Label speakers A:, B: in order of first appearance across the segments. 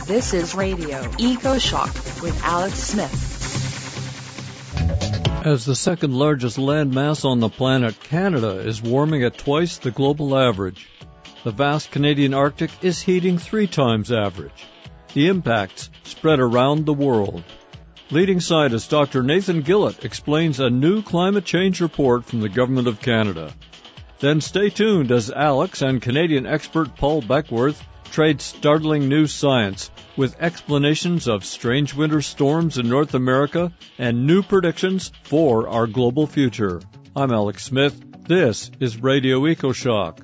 A: This is Radio EcoShock with Alex Smith.
B: As the second largest landmass on the planet, Canada is warming at twice the global average. The vast Canadian Arctic is heating 3 times average. The impacts spread around the world. Leading scientist Dr. Nathan Gillett explains a new climate change report from the Government of Canada. Then stay tuned as Alex and Canadian expert Paul Beckworth trade startling new science with explanations of strange winter storms in North America and new predictions for our global future. I'm Alex Smith. This is Radio EcoShock.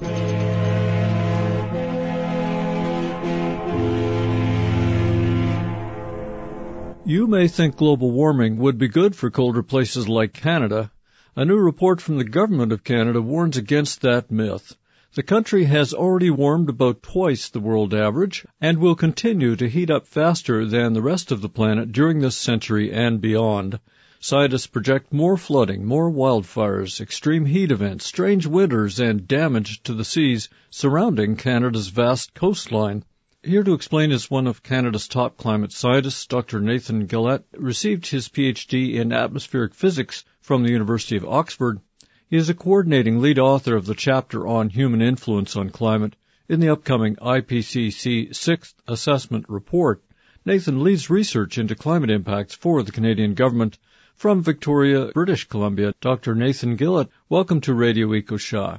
B: You may think global warming would be good for colder places like Canada. A new report from the Government of Canada warns against that myth. The country has already warmed about twice the world average and will continue to heat up faster than the rest of the planet during this century and beyond. Scientists project more flooding, more wildfires, extreme heat events, strange winters, and damage to the seas surrounding Canada's vast coastline. Here to explain is one of Canada's top climate scientists, Dr. Nathan Gillett, received his PhD in atmospheric physics from the University of Oxford. He is a coordinating lead author of the chapter on human influence on climate in the upcoming IPCC 6th Assessment Report. Nathan leads research into climate impacts for the Canadian government. From Victoria, British Columbia, Dr. Nathan Gillett, welcome to Radio EcoShock.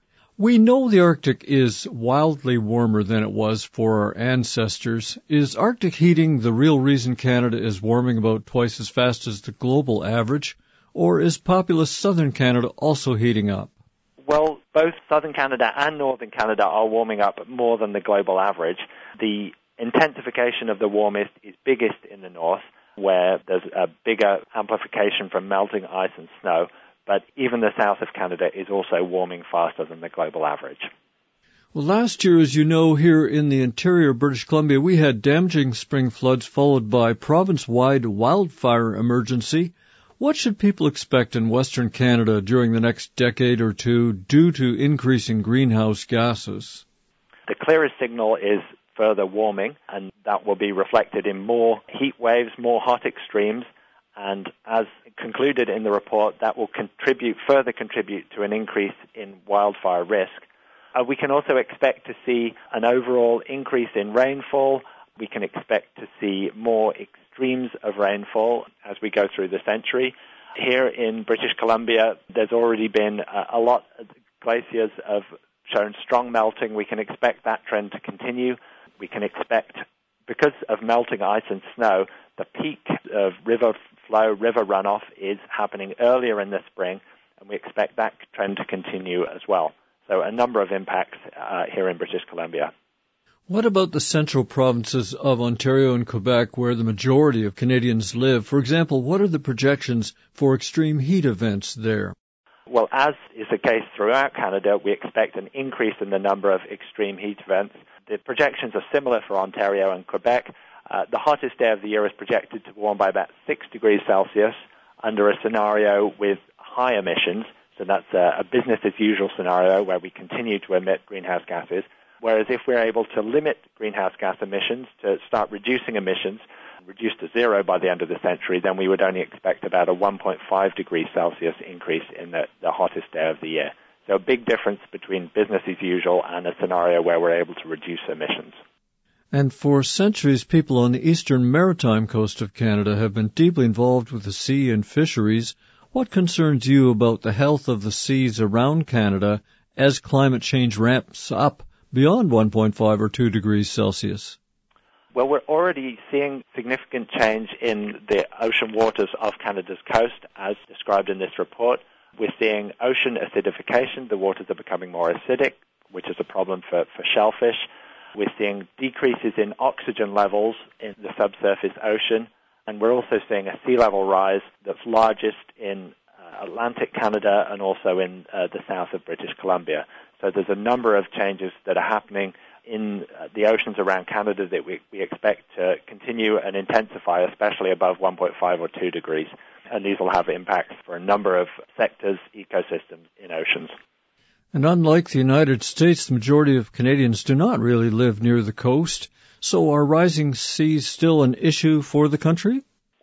B: We know the Arctic is wildly warmer than it was for our ancestors. Is Arctic heating the real reason Canada is warming about twice as fast as the global average? Or is populous southern Canada also heating up?
C: Well, both southern Canada and northern Canada are warming up more than the global average. The intensification of the warmth is biggest in the north, where there's a bigger amplification from melting ice and snow. But even the south of Canada is also warming faster than the global average.
B: Well, last year, as you know, here in the interior of British Columbia, we had damaging spring floods followed by province-wide wildfire emergency. What should people expect in Western Canada during the next decade or two due to increasing greenhouse gases?
C: The clearest signal is further warming, and that will be reflected in more heat waves, more hot extremes, and as concluded in the report, that will further contribute to an increase in wildfire risk. We can also expect to see an overall increase in rainfall. We can expect to see more extremes of rainfall as we go through the century. Here in British Columbia, there's already been a lot of glaciers have shown strong melting. We can expect that trend to continue. We can expect, because of melting ice and snow, the peak of river flow, river runoff is happening earlier in the spring, and we expect that trend to continue as well. So a number of impacts here in British Columbia.
B: What about the central provinces of Ontario and Quebec, where the majority of Canadians live? For example, what are the projections for extreme heat events there?
C: Well, as is the case throughout Canada, we expect an increase in the number of extreme heat events. The projections are similar for Ontario and Quebec. The hottest day of the year is projected to warm by about 6 degrees Celsius under a scenario with high emissions. So that's a business-as-usual scenario where we continue to emit greenhouse gases. Whereas if we're able to limit greenhouse gas emissions, to start reducing emissions, reduce to zero by the end of the century, then we would only expect about a 1.5 degrees Celsius increase in the hottest day of the year. So a big difference between business as usual and a scenario where we're able to reduce emissions.
B: And for centuries, people on the eastern maritime coast of Canada have been deeply involved with the sea and fisheries. What concerns you about the health of the seas around Canada as climate change ramps up beyond 1.5 or 2 degrees Celsius?
C: Well, we're already seeing significant change in the ocean waters of Canada's coast, as described in this report. We're seeing ocean acidification. The waters are becoming more acidic, which is a problem for shellfish. We're seeing decreases in oxygen levels in the subsurface ocean, and we're also seeing a sea level rise that's largest in Atlantic Canada and also in the south of British Columbia. So there's a number of changes that are happening in the oceans around Canada that we expect to continue and intensify, especially above 1.5 or 2 degrees. And these will have impacts for a number of sectors, ecosystems in oceans.
B: And unlike the United States, the majority of Canadians do not really live near the coast. So are rising seas still an issue for the country?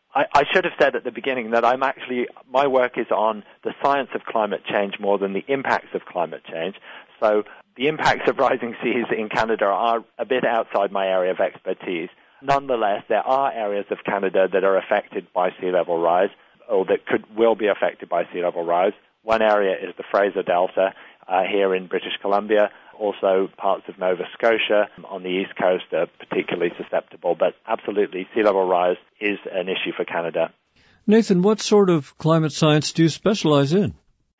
C: I should have said at the beginning that my work is on the science of climate change more than the impacts of climate change. So the impacts of rising seas in Canada are a bit outside my area of expertise. Nonetheless, there are areas of Canada that are affected by sea level rise, or that will be affected by sea level rise. One area is the Fraser Delta here in British Columbia. Also, parts of Nova Scotia on the east coast are particularly susceptible, but absolutely, sea level rise is an issue for Canada.
B: Nathan, what sort of climate science do you specialize in?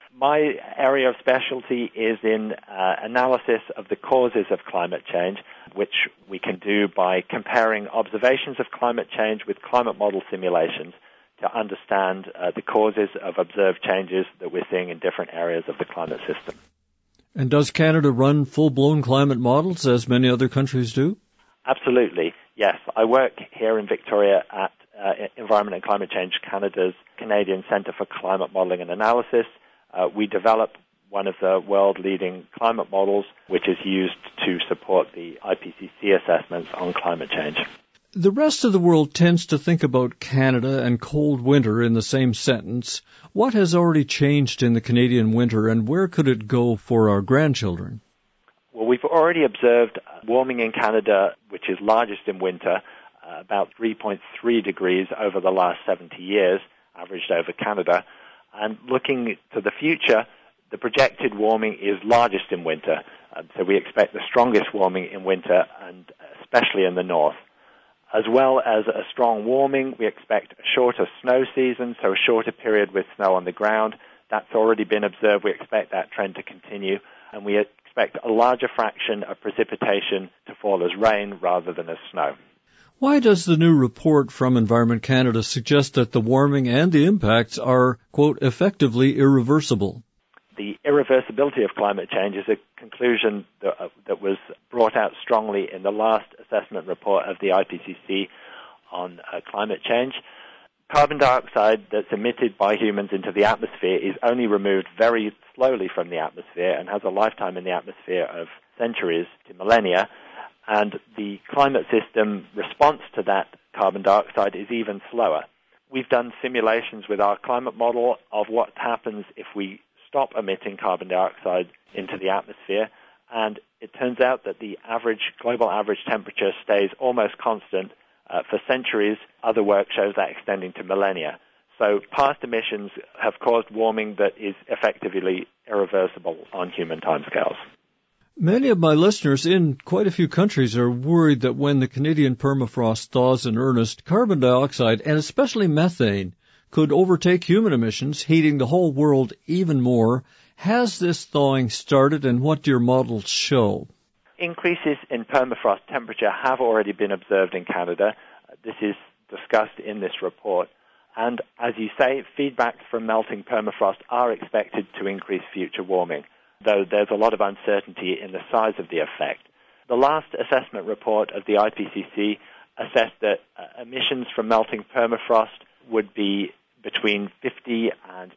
C: My area of specialty is in analysis of the causes of climate change, which we can do by comparing observations of climate change with climate model simulations to understand the causes of observed changes that we're seeing in different areas of the climate system.
B: And does Canada run full-blown climate models, as many other countries do?
C: Absolutely, yes. I work here in Victoria at Environment and Climate Change Canada's Canadian Centre for Climate Modelling and Analysis. We develop one of the world-leading climate models, which is used to support the IPCC assessments on climate change.
B: The rest of the world tends to think about Canada and cold winter in the same sentence. What has already changed in the Canadian winter, and where could it go for our grandchildren?
C: Well, we've already observed warming in Canada, which is largest in winter, about 3.3 degrees over the last 70 years, averaged over Canada. And looking to the future, the projected warming is largest in winter. So we expect the strongest warming in winter, and especially in the north. As well as a strong warming, we expect a shorter snow season, so a shorter period with snow on the ground. That's already been observed. We expect that trend to continue. And we expect a larger fraction of precipitation to fall as rain rather than as snow.
B: Why does the new report from Environment Canada suggest that the warming and the impacts are, quote, effectively irreversible?
C: The irreversibility of climate change is a conclusion that was brought out strongly in the last assessment report of the IPCC on climate change. Carbon dioxide that's emitted by humans into the atmosphere is only removed very slowly from the atmosphere and has a lifetime in the atmosphere of centuries to millennia. And the climate system response to that carbon dioxide is even slower. We've done simulations with our climate model of what happens if we stop emitting carbon dioxide into the atmosphere, and it turns out that the global average temperature stays almost constant for centuries. Other work shows that extending to millennia. So past emissions have caused warming that is effectively irreversible on human timescales.
B: Many of my listeners in quite a few countries are worried that when the Canadian permafrost thaws in earnest, carbon dioxide, and especially methane, could overtake human emissions, heating the whole world even more. Has this thawing started, and what do your models show? Increases in permafrost temperature have already been observed in Canada. This is discussed in this report. And as you say, feedback from melting permafrost are expected to increase future warming, though there's a lot of uncertainty in the size of the effect. The last assessment report of the IPCC assessed that emissions from melting permafrost would be between 50 and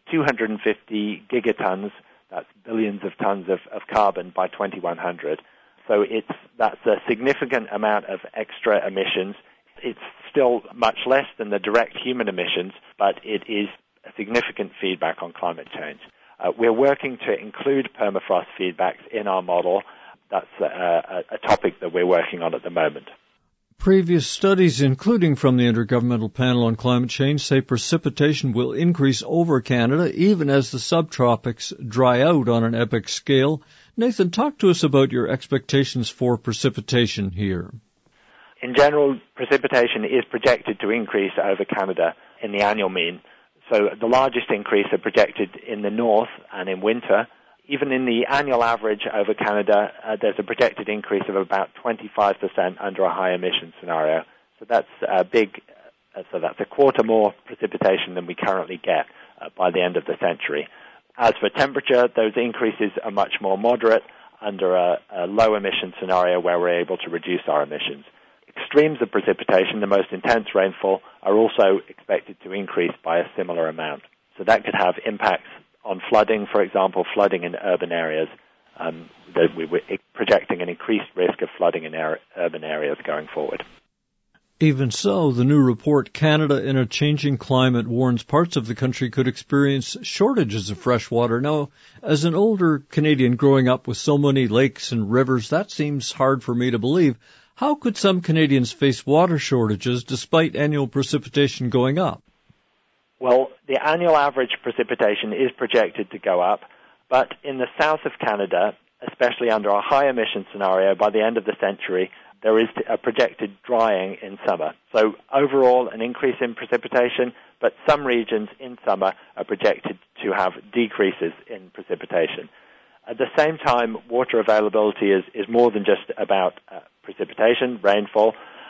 B: 250 gigatons, that's billions of tons of carbon by 2100. So that's a significant amount of extra emissions. It's still much less than the direct human emissions, but it is a significant feedback on climate change. We're working to include permafrost feedbacks in our model. That's a topic that we're working on at the moment. Previous studies, including from the Intergovernmental Panel on Climate Change, say precipitation will increase over Canada even as the subtropics dry out on an epic scale. Nathan, talk to us about your expectations for precipitation here. In general, precipitation is projected to increase over Canada in the annual mean. So the largest increase are projected in the north and in winter. Even in the annual average over Canada, there's a projected increase of about 25% under a high emission scenario. So that's big. So that's a quarter more precipitation than we currently get by the end of the century. As for temperature, those increases are much more moderate under a low emission scenario where we're able to reduce our emissions. Extremes of precipitation, the most intense rainfall, are also expected to increase by a similar amount. So that could have impacts on flooding, for example, flooding in urban areas,
C: that we were projecting an increased risk of flooding in urban areas going forward.
B: Even so, the new report, Canada in a Changing Climate, warns parts of the country could experience shortages of fresh water. Now, as an older Canadian growing up with so many lakes and rivers, that seems hard for me to believe. How could some Canadians face water shortages despite annual precipitation going up?
C: Well, the annual average precipitation is projected to go up, but in the south of Canada, especially under a high emission scenario, by the end of the century, there is a projected drying in summer. So overall, an increase in precipitation, but some regions in summer are projected to have decreases in precipitation. At the same time, water availability is more than just about precipitation, rainfall.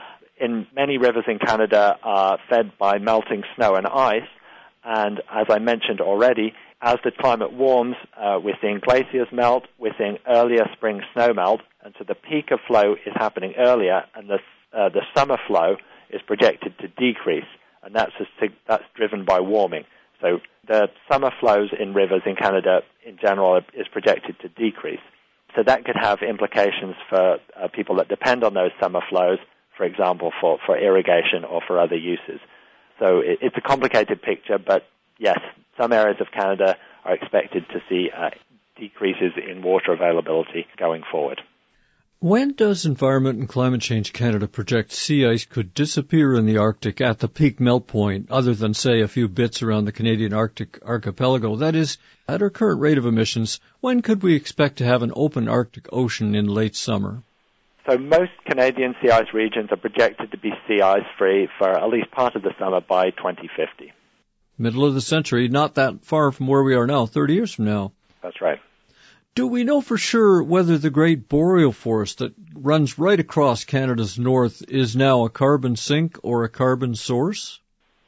C: In many rivers in Canada are fed by melting snow and ice, and as I mentioned already, as the climate warms, we're seeing glaciers melt, we're seeing earlier spring snow melt, and so the peak of flow is happening earlier, and the summer flow is projected to decrease, and that's driven by warming. So the summer flows in rivers in Canada in general is projected to decrease. So that could have implications for people that depend on those summer flows, for example, for irrigation or for other uses. So it's a complicated picture, but yes, some areas of Canada are expected to see decreases in water availability going forward.
B: When does Environment and Climate Change Canada project sea ice could disappear in the Arctic at the peak melt point, other than, say, a few bits around the Canadian Arctic archipelago? That is, at our current rate of emissions, when could we expect to have an open Arctic Ocean in late summer?
C: So most Canadian sea ice regions are projected to be sea ice free for at least part of the summer by 2050.
B: Middle of the century, not that far from where we are now, 30 years from now.
C: That's right.
B: Do we know for sure whether the Great Boreal Forest that runs right across Canada's north is now a carbon sink or a carbon source?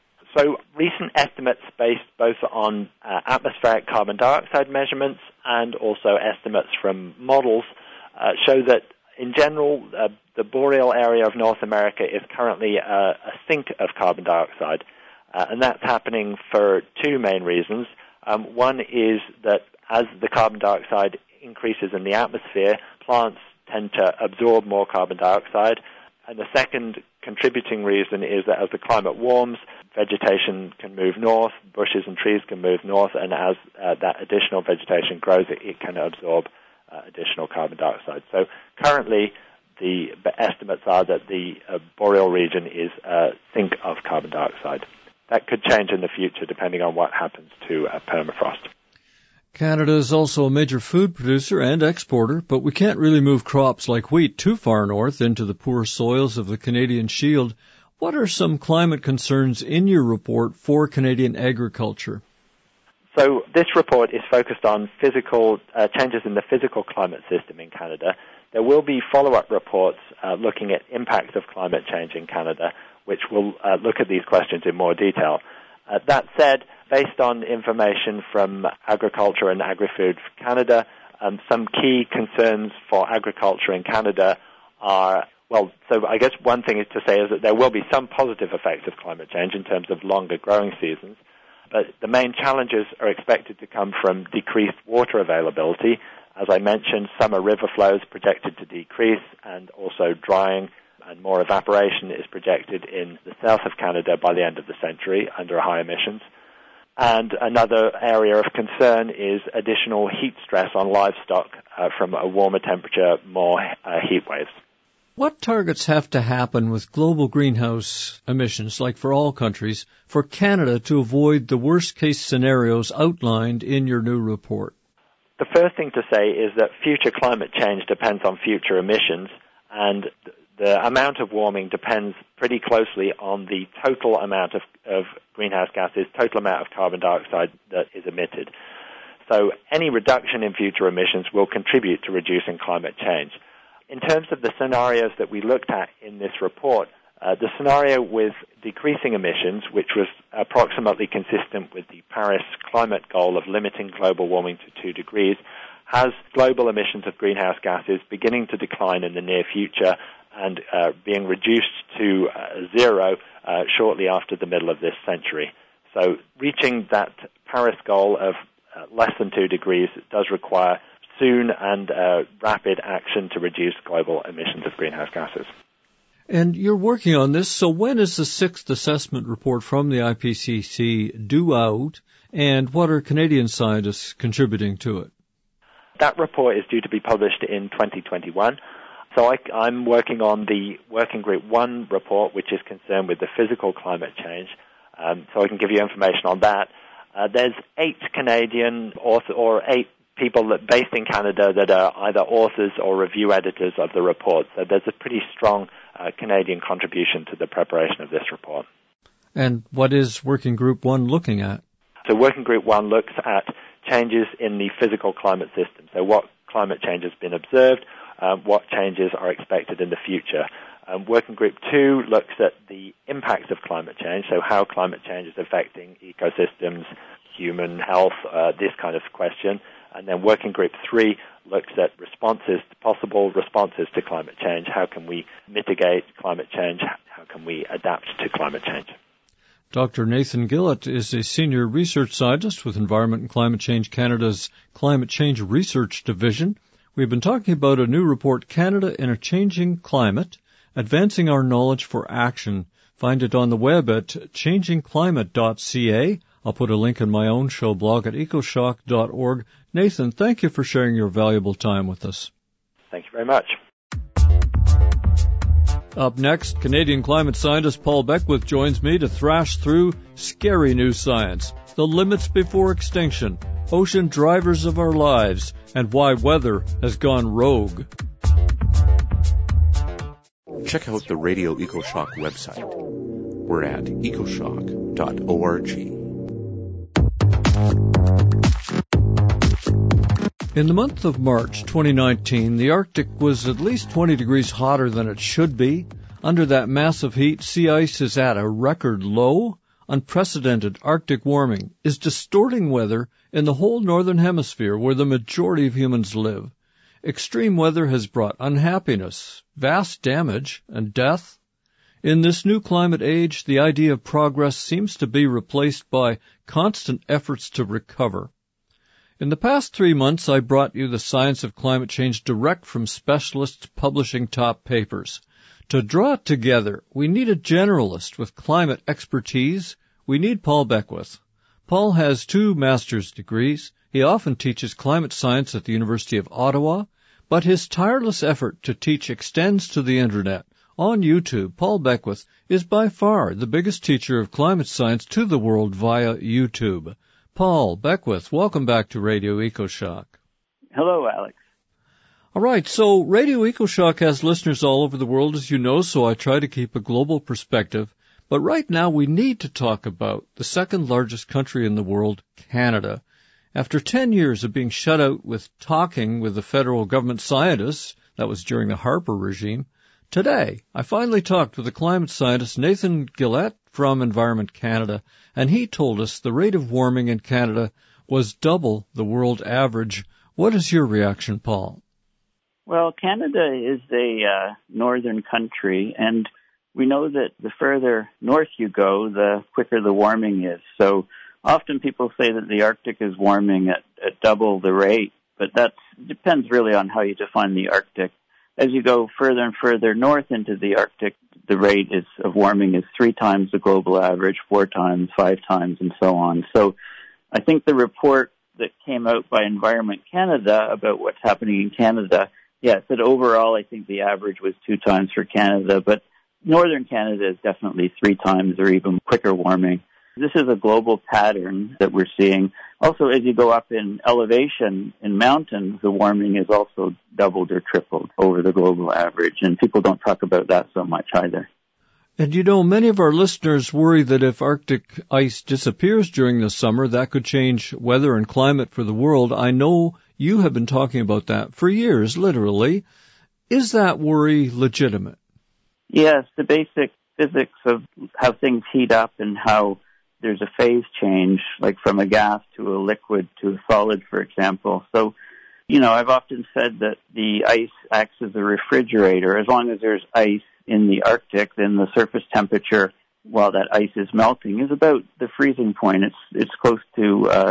C: So recent estimates based both on atmospheric carbon dioxide measurements and also estimates from models show that in general the boreal area of North America is currently a sink of carbon dioxide. And that's happening for two main reasons. One is that as the carbon dioxide increases in the atmosphere, plants tend to absorb more carbon dioxide. And the second contributing reason is that as the climate warms, vegetation can move north, bushes and trees can move north, and as that additional vegetation grows, it can absorb additional carbon dioxide. So currently, the estimates are that the boreal region is a sink of carbon dioxide. That could change in the future depending on what happens to permafrost.
B: Canada is also a major food producer and exporter, but we can't really move crops like wheat too far north into the poor soils of the Canadian Shield. What are some climate concerns in your report for Canadian agriculture?
C: So this report is focused on physical changes in the physical climate system in Canada. There will be follow-up reports looking at impacts of climate change in Canada, which will look at these questions in more detail. That said, based on information from Agriculture and Agri-Food Canada, some key concerns for agriculture in Canada are, so I guess one thing is to say is that there will be some positive effects of climate change in terms of longer growing seasons, but the main challenges are expected to come from decreased water availability. As I mentioned, summer river flows projected to decrease, and also drying and more evaporation is projected in the south of Canada by the end of the century under high emissions. And another area of concern is additional heat stress on livestock from a warmer temperature, more heat waves.
B: What targets have to happen with global greenhouse emissions, like for all countries, for Canada to avoid the worst-case scenarios outlined in your new report?
C: The first thing to say is that future climate change depends on future emissions, and the amount of warming depends pretty closely on the total amount of greenhouse gases, total amount of carbon dioxide that is emitted. So any reduction in future emissions will contribute to reducing climate change. In terms of the scenarios that we looked at in this report, the scenario with decreasing emissions, which was approximately consistent with the Paris climate goal of limiting global warming to 2 degrees, has global emissions of greenhouse gases beginning to decline in the near future and being reduced to zero shortly after the middle of this century. So reaching that Paris goal of less than 2 degrees does require soon and rapid action to reduce global emissions of greenhouse gases.
B: And you're working on this, so when is the 6th assessment report from the IPCC due out, and what are Canadian scientists contributing to it?
C: That report is due to be published in 2021. So I'm working on the Working Group 1 report, which is concerned with the physical climate change. So I can give you information on that. There's 8 Canadian authors, or 8 people based in Canada that are either authors or review editors of the report. So there's a pretty strong Canadian contribution to the preparation of this report. And
B: what is Working Group 1 looking at?
C: So Working Group 1 looks at changes in the physical climate system. So what climate change has been observed, what changes are expected in the future. Working Group 2 looks at the impacts of climate change, so how climate change is affecting ecosystems, human health, this kind of question. And then Working Group 3 looks at possible responses to climate change. How can we mitigate climate change? How can we adapt to climate change?
B: Dr. Nathan Gillett is a senior research scientist with Environment and Climate Change Canada's Climate Change Research Division. We've been talking about a new report, Canada in a Changing Climate, Advancing Our Knowledge for Action. Find it on the web at changingclimate.ca. I'll put a link in my own show blog at ecoshock.org. Nathan, thank you for sharing your valuable time with us.
C: Thank you very much.
B: Up next, Canadian climate scientist Paul Beckwith joins me to thrash through scary new science, the limits before extinction, ocean drivers of our lives, and why weather has gone rogue.
D: Check out the Radio EcoShock website. We're at ecoshock.org.
B: In the month of March 2019, the Arctic was at least 20 degrees hotter than it should be. Under that massive heat, sea ice is at a record low. Unprecedented Arctic warming is distorting weather in the whole northern hemisphere where the majority of humans live. Extreme weather has brought unhappiness, vast damage, and death. In this new climate age, the idea of progress seems to be replaced by constant efforts to recover. In the past 3 months, I brought you the science of climate change direct from specialists publishing top papers. To draw it together, we need a generalist with climate expertise. We need Paul Beckwith. Paul has 2 master's degrees. He often teaches climate science at the University of Ottawa, but his tireless effort to teach extends to the Internet. On YouTube, Paul Beckwith is by far the biggest teacher of climate science to the world via YouTube. Paul Beckwith, welcome back to Radio EcoShock.
E: Hello, Alex.
B: All right, so Radio EcoShock has listeners all over the world, as you know, so I try to keep a global perspective. But right now we need to talk about the second largest country in the world, Canada. After 10 years of being shut out with talking with the federal government scientists, that was during the Harper regime, today I finally talked with the climate scientist Nathan Gillett from Environment Canada, and he told us the rate of warming in Canada was double the world average. What is your reaction, Paul?
E: Well, Canada is a northern country, and we know that the further north you go, the quicker the warming is. So often people say that the Arctic is warming at double the rate, but that depends really on how you define the Arctic. As you go further and further north into the Arctic, the rate of warming is 3 times the global average, 4 times, 5 times, and so on. So I think the report that came out by Environment Canada about what's happening in Canada, it said overall I think the average was 2 times for Canada, but northern Canada is definitely 3 times or even quicker warming. This is a global pattern that we're seeing. Also, as you go up in elevation in mountains, the warming is also doubled or tripled over the global average, and people don't talk about that so much either.
B: And you know, many of our listeners worry that if Arctic ice disappears during the summer, that could change weather and climate for the world. I know you have been talking about that for years, literally. Is that worry legitimate?
E: Yes, the basic physics of how things heat up and how there's a phase change, like from a gas to a liquid to a solid, for example. So, I've often said that the ice acts as a refrigerator. As long as there's ice in the Arctic, then the surface temperature while that ice is melting is about the freezing point. It's close to,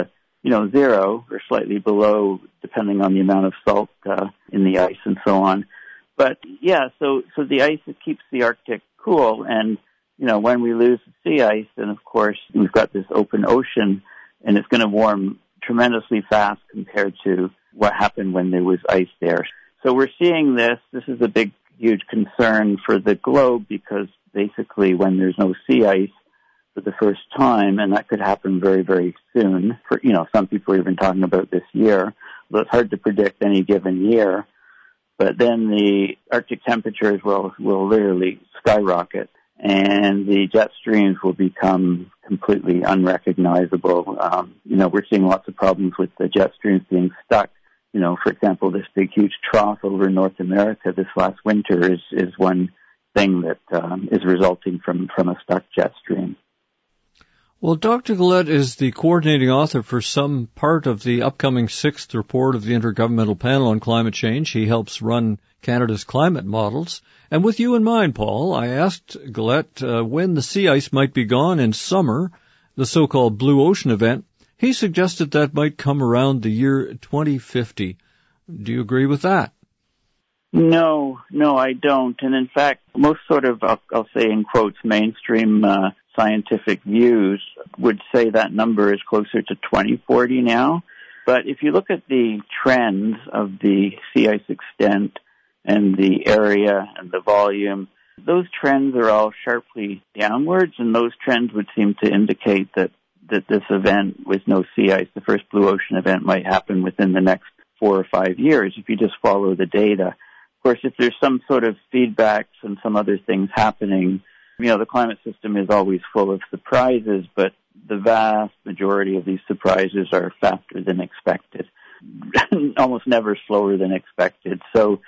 E: zero or slightly below, depending on the amount of salt in the ice and so on. But yeah, so the ice, it keeps the Arctic cool, and when we lose the sea ice, then of course we've got this open ocean, and it's going to warm tremendously fast compared to what happened when there was ice there. So we're seeing this. This is a big, huge concern for the globe, because basically when there's no sea ice for the first time, and that could happen very, very soon. For some people are even talking about this year, but it's hard to predict any given year. But then the Arctic temperatures will literally skyrocket, and the jet streams will become completely unrecognizable. We're seeing lots of problems with the jet streams being stuck. For example, this big, huge trough over North America this last winter is one thing that is resulting from a stuck jet stream.
B: Well, Dr. Gillette is the coordinating author for some part of the upcoming 6th report of the Intergovernmental Panel on Climate Change. He helps run Canada's climate models. And with you in mind, Paul, I asked Gillette when the sea ice might be gone in summer, the so-called Blue Ocean event. He suggested that might come around the year 2050. Do you agree with that?
E: No, I don't. And in fact, most sort of, I'll say in quotes, mainstream scientific views would say that number is closer to 2040 now. But if you look at the trends of the sea ice extent and the area and the volume, those trends are all sharply downwards, and those trends would seem to indicate that this event with no sea ice, the first Blue Ocean event, might happen within the next 4 or 5 years if you just follow the data. Of course, if there's some sort of feedbacks and some other things happening, the climate system is always full of surprises, but the vast majority of these surprises are faster than expected, almost never slower than expected. So,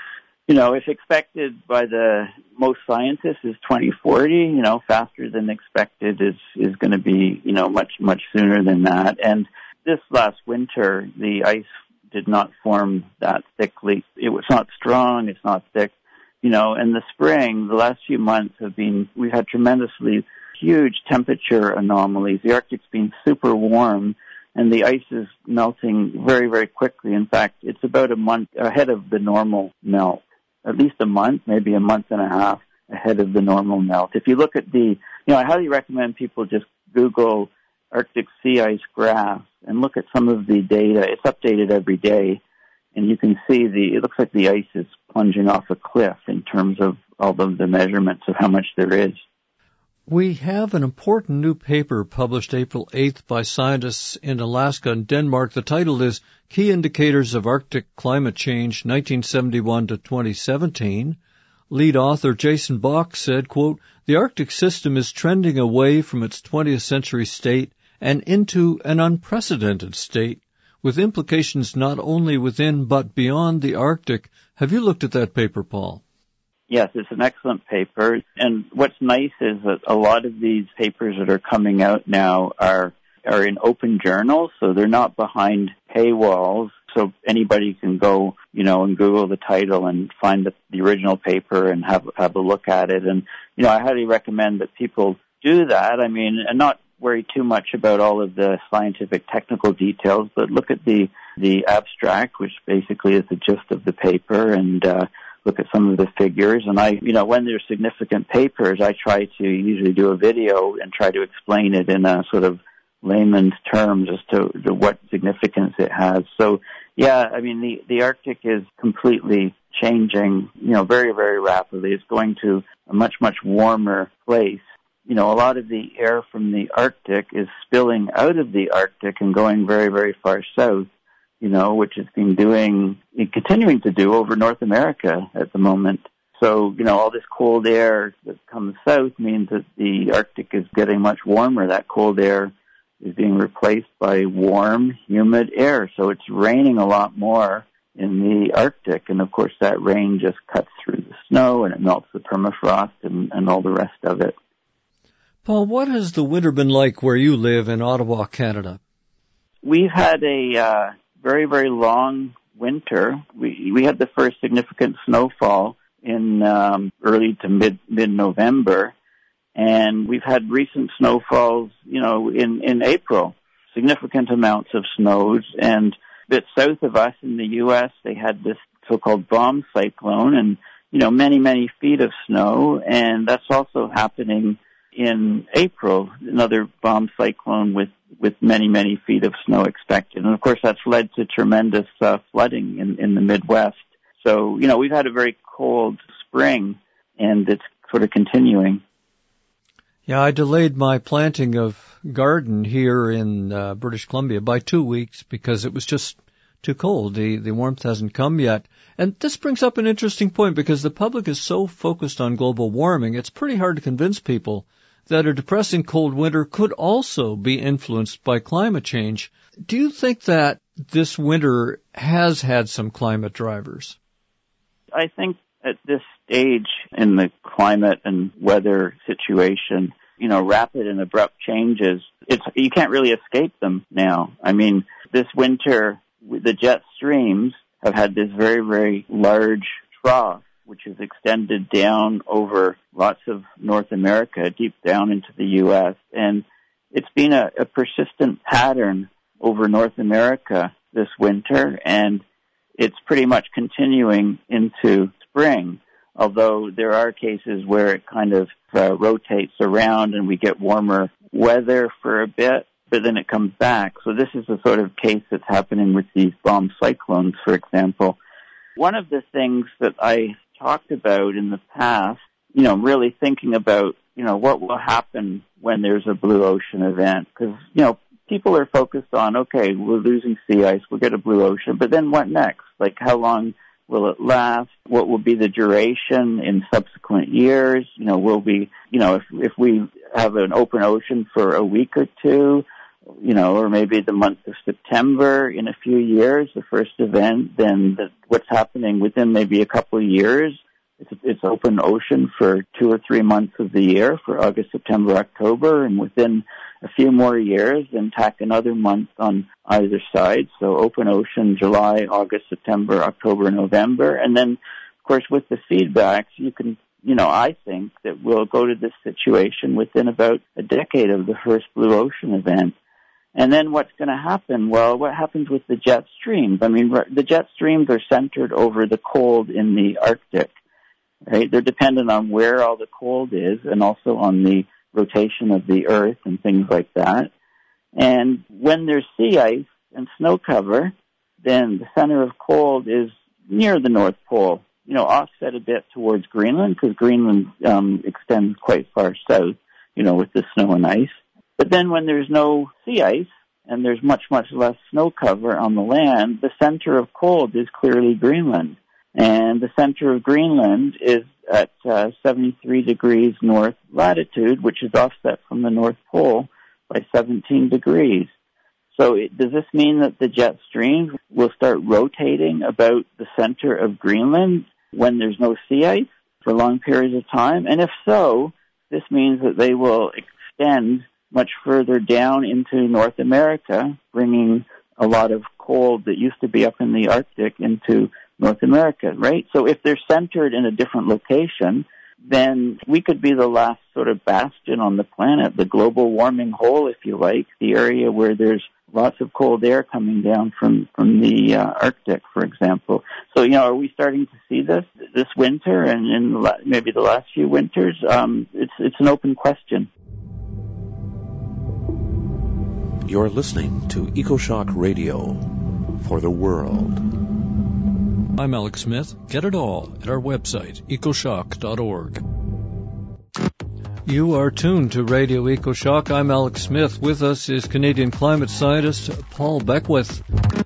E: if expected by the most scientists is 2040, faster than expected is going to be, much, much sooner than that. And this last winter, the ice did not form that thickly. It was not strong, it's not thick. In the spring, the last few months we've had tremendously huge temperature anomalies. The Arctic's been super warm, and the ice is melting very, very quickly. In fact, it's about a month ahead of the normal melt. At least a month, maybe a month and a half ahead of the normal melt. If you look at I highly recommend people just Google Arctic sea ice graphs and look at some of the data. It's updated every day, and you can see it looks like the ice is plunging off a cliff in terms of all of the measurements of how much there is.
B: We have an important new paper published April 8th by scientists in Alaska and Denmark. The title is Key Indicators of Arctic Climate Change 1971 to 2017. Lead author Jason Bach said, quote, "The Arctic system is trending away from its 20th century state and into an unprecedented state, with implications not only within but beyond the Arctic." Have you looked at that paper, Paul?
E: Yes, it's an excellent paper. And what's nice is that a lot of these papers that are coming out now are in open journals, so they're not behind paywalls. So anybody can go, and Google the title and find the original paper and have a look at it. And, I highly recommend that people do that. I mean, and not worry too much about all of the scientific technical details, but look at the abstract, which basically is the gist of the paper, and look at some of the figures. And when there's significant papers, I try to usually do a video and try to explain it in a sort of layman's terms as to what significance it has. So, yeah, I mean, the Arctic is completely changing, very, very rapidly. It's going to a much, much warmer place. A lot of the air from the Arctic is spilling out of the Arctic and going very, very far south, which it's been continuing to do over North America at the moment. So, all this cold air that comes south means that the Arctic is getting much warmer. That cold air is being replaced by warm, humid air. So it's raining a lot more in the Arctic. And, of course, that rain just cuts through the snow and it melts the permafrost and all the rest of it.
B: Paul, what has the winter been like where you live in Ottawa, Canada?
E: We've had a very, very long winter. We had the first significant snowfall in early to mid-November, and we've had recent snowfalls, in April. significant amounts of snows. And a bit south of us in the U.S., they had this so-called bomb cyclone and, many, many feet of snow. And that's also happening in April, another bomb cyclone with many, many feet of snow expected. And, of course, that's led to tremendous flooding in the Midwest. So, we've had a very cold spring, and it's sort of continuing.
B: Yeah, I delayed my planting of garden here in British Columbia by 2 weeks because it was just too cold. The warmth hasn't come yet. And this brings up an interesting point because the public is so focused on global warming, it's pretty hard to convince people that a depressing cold winter could also be influenced by climate change. Do you think that this winter has had some climate drivers?
E: I think at this stage in the climate and weather situation, rapid and abrupt changes, you can't really escape them now. I mean, this winter, the jet streams have had this very, very large trough, which has extended down over lots of North America, deep down into the U.S. And it's been a persistent pattern over North America this winter, and it's pretty much continuing into spring, although there are cases where it kind of rotates around and we get warmer weather for a bit, but then it comes back. So this is the sort of case that's happening with these bomb cyclones, for example. One of the things that I talked about in the past, really thinking about, what will happen when there's a blue ocean event. Because, people are focused on, okay, we're losing sea ice, we'll get a blue ocean, but then what next? Like, how long will it last? What will be the duration in subsequent years? Will we, if we have an open ocean for a week or two, or maybe the month of September in a few years, the first event, then what's happening within maybe a couple of years, it's open ocean for 2 or 3 months of the year, for August, September, October, and within a few more years, then tack another month on either side. So open ocean, July, August, September, October, November. And then, of course, with the feedbacks, you can, I think that we'll go to this situation within about a decade of the first blue ocean event. And then what's going to happen? Well, what happens with the jet streams? I mean, the jet streams are centered over the cold in the Arctic, right? They're dependent on where all the cold is and also on the rotation of the Earth and things like that. And when there's sea ice and snow cover, then the center of cold is near the North Pole, offset a bit towards Greenland, because Greenland extends quite far south, with the snow and ice. But then when there's no sea ice and there's much, much less snow cover on the land, the center of cold is clearly Greenland. And the center of Greenland is at 73 degrees north latitude, which is offset from the North Pole by 17 degrees. So does this mean that the jet streams will start rotating about the center of Greenland when there's no sea ice for long periods of time? And if so, this means that they will extend much further down into North America, bringing a lot of cold that used to be up in the Arctic into North America, right? So if they're centered in a different location, then we could be the last sort of bastion on the planet, the global warming hole, if you like, the area where there's lots of cold air coming down from the Arctic, for example. So, are we starting to see this winter and in maybe the last few winters? It's an open question.
D: You're listening to EcoShock Radio for the world.
B: I'm Alex Smith. Get it all at our website, ecoshock.org. You are tuned to Radio EcoShock. I'm Alex Smith. With us is Canadian climate scientist Paul Beckwith.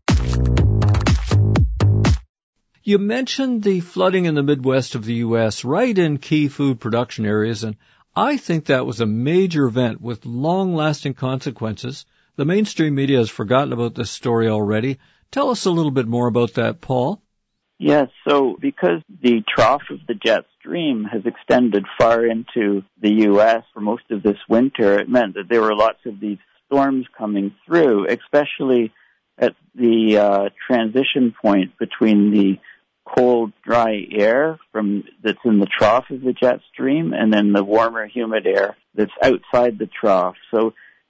B: You mentioned the flooding in the Midwest of the U.S., right in key food production areas, and I think that was a major event with long-lasting consequences. The mainstream media has forgotten about this story already. Tell us a little bit more about that, Paul.
E: Yes, so because the trough of the jet stream has extended far into the U.S. for most of this winter, it meant that there were lots of these storms coming through, especially at the transition point between the cold, dry air that's in the trough of the jet stream and then the warmer, humid air that's outside the trough. So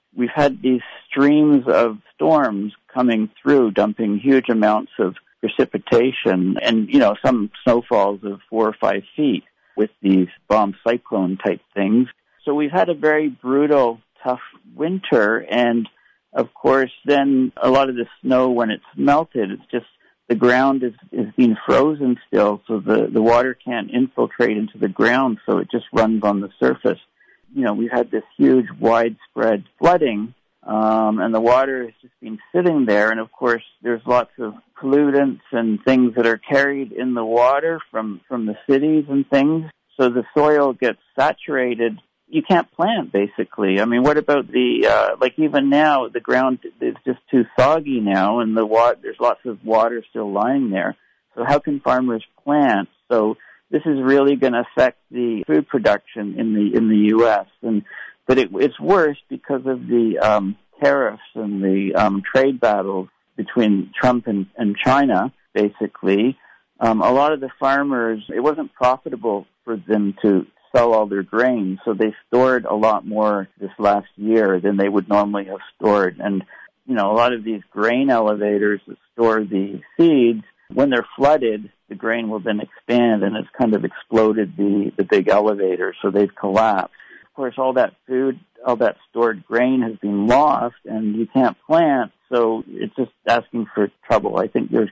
E: we've had these streams of storms coming through, dumping huge amounts of precipitation and, some snowfalls of 4 or 5 feet with these bomb cyclone type things. So we've had a very brutal, tough winter, and of course then a lot of the snow, when it's melted, it's just the ground is being frozen still, so the water can't infiltrate into the ground, so it just runs on the surface. We've had this huge widespread flooding, and the water has just been sitting there, and of course there's lots of pollutants and things that are carried in the water from the cities and things, so the soil gets saturated. You can't plant, basically. I mean, what about even now, the ground is just too soggy now, and there's lots of water still lying there. So how can farmers plant? So this is really going to affect the food production in the U.S. But it's worse because of the tariffs and the trade battles between Trump and China, basically. A lot of the farmers, it wasn't profitable for them to sell all their grain, so they stored a lot more this last year than they would normally have stored. And, a lot of these grain elevators that store the seeds, when they're flooded, the grain will then expand, and it's kind of exploded the big elevator, so they've collapsed. Of course, all that food, all that stored grain has been lost, and you can't plant, so it's just asking for trouble. I think there's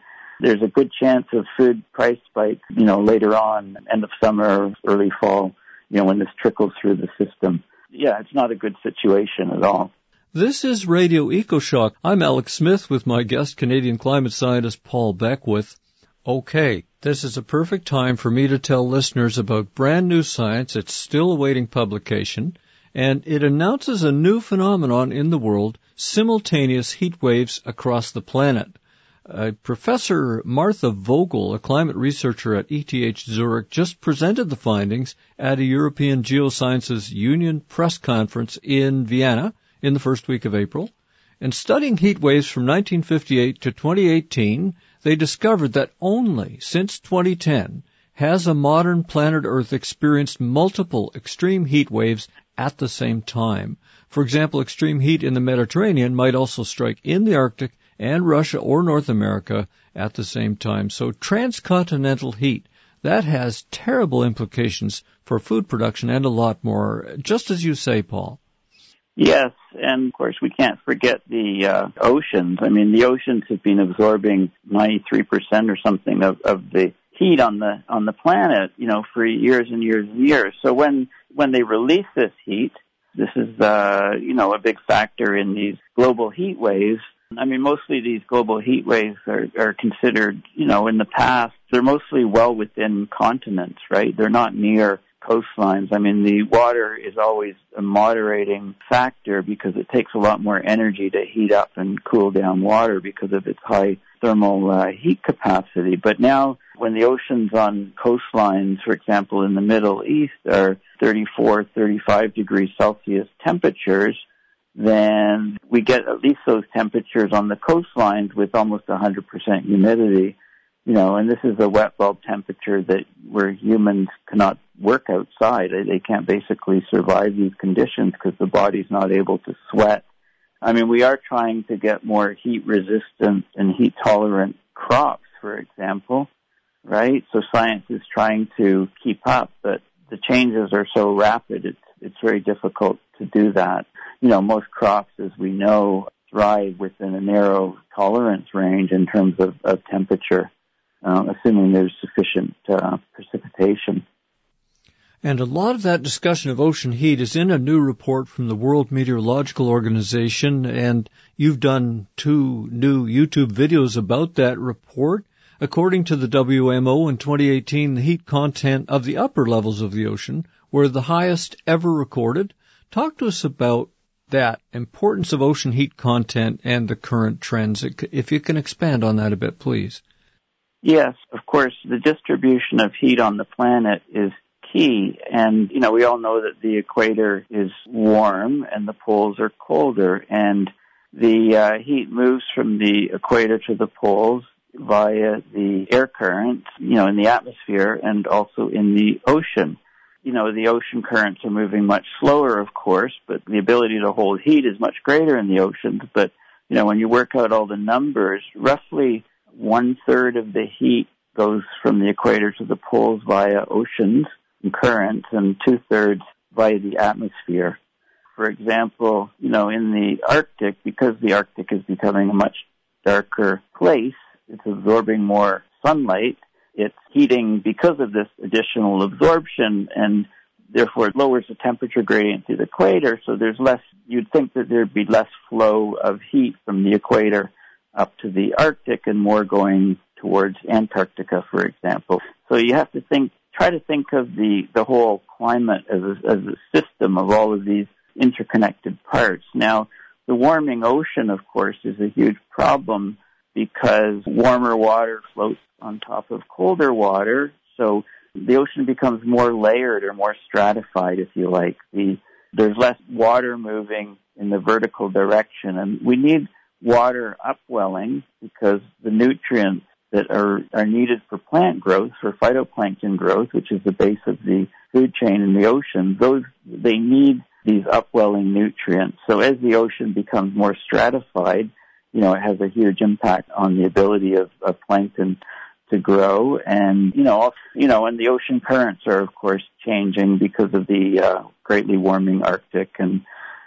E: a good chance of food price spike, later on, end of summer, early fall, when this trickles through the system. Yeah, it's not a good situation at all.
B: This is Radio EcoShock. I'm Alex Smith with my guest, Canadian climate scientist Paul Beckwith. Okay, this is a perfect time for me to tell listeners about brand new science. It's still awaiting publication, and it announces a new phenomenon in the world, simultaneous heat waves across the planet. Professor Martha Vogel, a climate researcher at ETH Zurich, just presented the findings at a European Geosciences Union press conference in Vienna in the first week of April. And studying heat waves from 1958 to 2018, they discovered that only since 2010 has a modern planet Earth experienced multiple extreme heat waves at the same time. For example, extreme heat in the Mediterranean might also strike in the Arctic and Russia or North America at the same time. So transcontinental heat, that has terrible implications for food production and a lot more, just as you say, Paul.
E: Yes, and of course we can't forget the oceans. I mean, the oceans have been absorbing 93% or something of the heat on the planet, for years and years and years. So when they release this heat, this is a big factor in these global heat waves. I mean, mostly these global heat waves are considered, in the past, they're mostly well within continents, right? They're not near coastlines. I mean, the water is always a moderating factor because it takes a lot more energy to heat up and cool down water because of its high thermal heat capacity. But now, when the oceans on coastlines, for example, in the Middle East are 34, 35 degrees Celsius temperatures, then we get at least those temperatures on the coastlines with almost 100% humidity, and this is a wet bulb temperature where humans cannot work outside. They can't basically survive these conditions because the body's not able to sweat. I mean, we are trying to get more heat-resistant and heat-tolerant crops, for example, right? So science is trying to keep up, but the changes are so rapid, it's very difficult to do that. Most crops, as we know, thrive within a narrow tolerance range in terms of temperature, assuming there's sufficient precipitation.
B: And a lot of that discussion of ocean heat is in a new report from the World Meteorological Organization, and you've done 2 new YouTube videos about that report. According to the WMO, in 2018, the heat content of the upper levels of the ocean were the highest ever recorded. Talk to us about that importance of ocean heat content and the current trends. If you can expand on that a bit, please.
E: Yes, of course, the distribution of heat on the planet is key. And, we all know that the equator is warm and the poles are colder. And the heat moves from the equator to the poles via the air currents, in the atmosphere and also in the ocean. the ocean currents are moving much slower, of course, but the ability to hold heat is much greater in the oceans. But, when you work out all the numbers, roughly 1/3 of the heat goes from the equator to the poles via oceans and currents, and 2/3 via the atmosphere. For example, in the Arctic, because the Arctic is becoming a much darker place, it's absorbing more sunlight. It's heating because of this additional absorption, and therefore it lowers the temperature gradient to the equator, so there's less, you'd think that there'd be less flow of heat from the equator up to the Arctic and more going towards Antarctica, for example. So you have to try to think of the whole climate as a system of all of these interconnected parts. Now, the warming ocean, of course, is a huge problem because warmer water floats on top of colder water, so the ocean becomes more layered or more stratified, if you like. There's less water moving in the vertical direction, and we need water upwelling because the nutrients that are needed for plant growth, for phytoplankton growth, which is the base of the food chain in the ocean, they need these upwelling nutrients. So as the ocean becomes more stratified, it has a huge impact on the ability of plankton to grow. And, and the ocean currents are, of course, changing because of the greatly warming Arctic, and,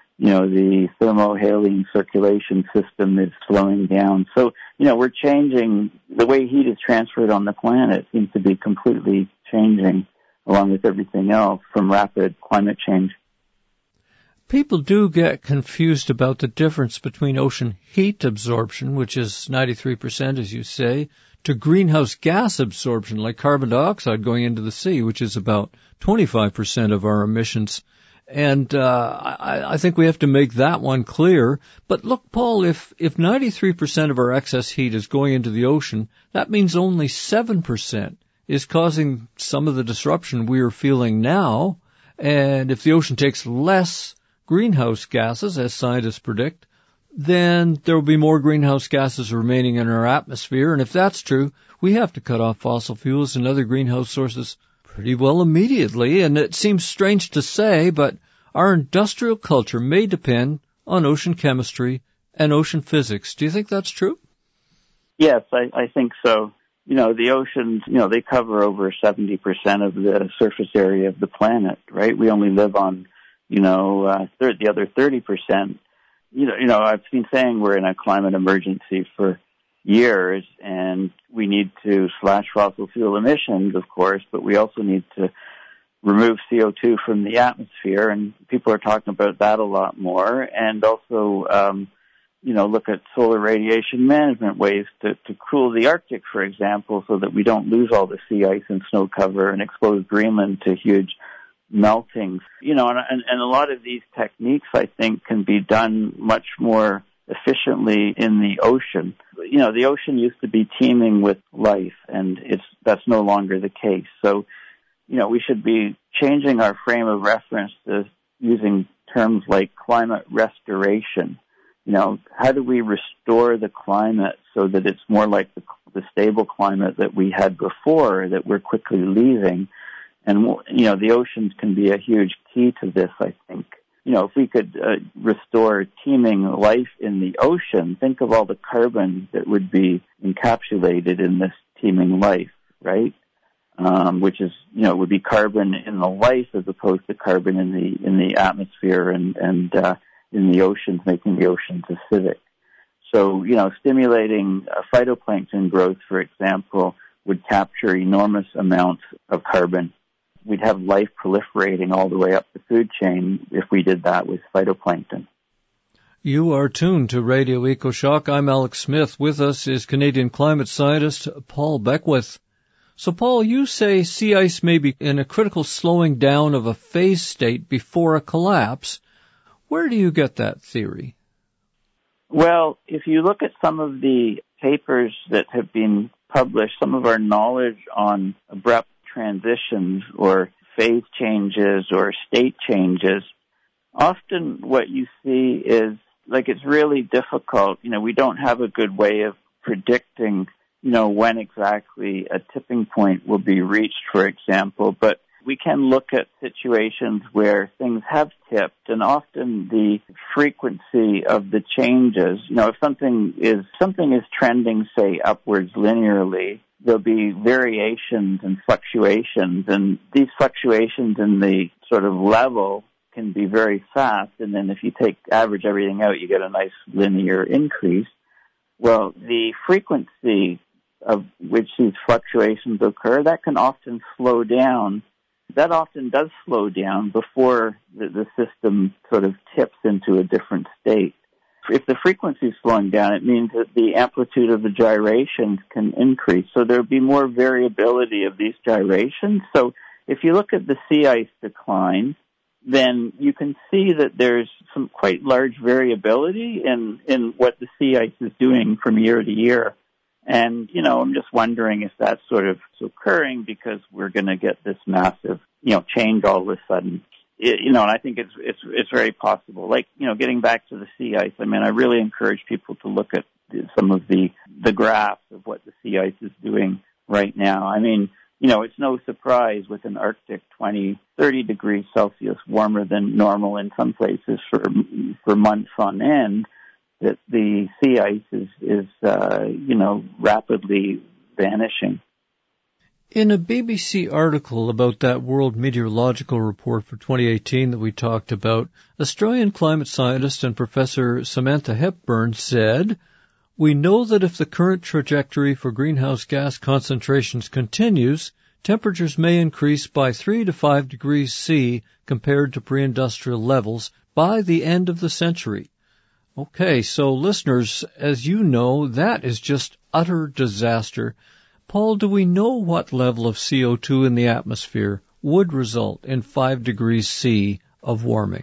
E: the thermohaline circulation system is slowing down. So, we're changing. The way heat is transferred on the planet seems to be completely changing, along with everything else, from rapid climate change.
B: People do get confused about the difference between ocean heat absorption, which is 93%, as you say, to greenhouse gas absorption, like carbon dioxide going into the sea, which is about 25% of our emissions. And I think we have to make that one clear. But look, Paul, if 93% of our excess heat is going into the ocean, that means only 7% is causing some of the disruption we are feeling now. And if the ocean takes less greenhouse gases, as scientists predict, then there will be more greenhouse gases remaining in our atmosphere. And if that's true, we have to cut off fossil fuels and other greenhouse sources pretty well immediately. And it seems strange to say, but our industrial culture may depend on ocean chemistry and ocean physics. Do you think that's true?
E: Yes, I think so. The oceans, they cover over 70% of the surface area of the planet, right? We only live on the other 30%, I've been saying we're in a climate emergency for years, and we need to slash fossil fuel emissions, of course, but we also need to remove CO2 from the atmosphere, and people are talking about that a lot more, and also, look at solar radiation management ways to cool the Arctic, for example, so that we don't lose all the sea ice and snow cover and expose Greenland to huge melting. And a lot of these techniques, I think, can be done much more efficiently in the ocean. The ocean used to be teeming with life, and that's no longer the case. So, we should be changing our frame of reference to using terms like climate restoration. How do we restore the climate so that it's more like the stable climate that we had before, that we're quickly leaving? And, the oceans can be a huge key to this, I think. If we could restore teeming life in the ocean, think of all the carbon that would be encapsulated in this teeming life, right? Which is, would be carbon in the life as opposed to carbon in the atmosphere and in the oceans, making the oceans acidic. So, stimulating phytoplankton growth, for example, would capture enormous amounts of carbon. We'd have life proliferating all the way up the food chain if we did that with phytoplankton.
B: You are tuned to Radio EcoShock. I'm Alex Smith. With us is Canadian climate scientist Paul Beckwith. So, Paul, you say sea ice may be in a critical slowing down of a phase state before a collapse. Where do you get that theory?
E: Well, if you look at some of the papers that have been published, some of our knowledge on abrupt transitions or phase changes or state changes, often what you see is, it's really difficult. We don't have a good way of predicting, when exactly a tipping point will be reached, for example. But we can look at situations where things have tipped, and often the frequency of the changes, if something is trending, say, upwards linearly, there'll be variations and fluctuations, and these fluctuations in the sort of level can be very fast, and then if you average everything out, you get a nice linear increase. Well, the frequency of which these fluctuations occur, that can often slow down. That often does slow down before the system sort of tips into a different state. If the frequency is slowing down, it means that the amplitude of the gyrations can increase. So there'll be more variability of these gyrations. So if you look at the sea ice decline, then you can see that there's some quite large variability in what the sea ice is doing from year to year. And, I'm just wondering if that's sort of occurring because we're going to get this massive, change all of a sudden. And I think it's very possible. Like, getting back to the sea ice, I really encourage people to look at some of the graphs of what the sea ice is doing right now. It's no surprise with an Arctic 20, 30 degrees Celsius warmer than normal in some places for months on end, that the sea ice is rapidly vanishing.
B: In a BBC article about that World Meteorological Report for 2018 that we talked about, Australian climate scientist and Professor Samantha Hepburn said, "We know that if the current trajectory for greenhouse gas concentrations continues, temperatures may increase by 3 to 5 degrees C compared to pre-industrial levels by the end of the century." Okay, so listeners, as you know, that is just utter disaster. Paul, do we know what level of CO2 in the atmosphere would result in 5 degrees C of warming?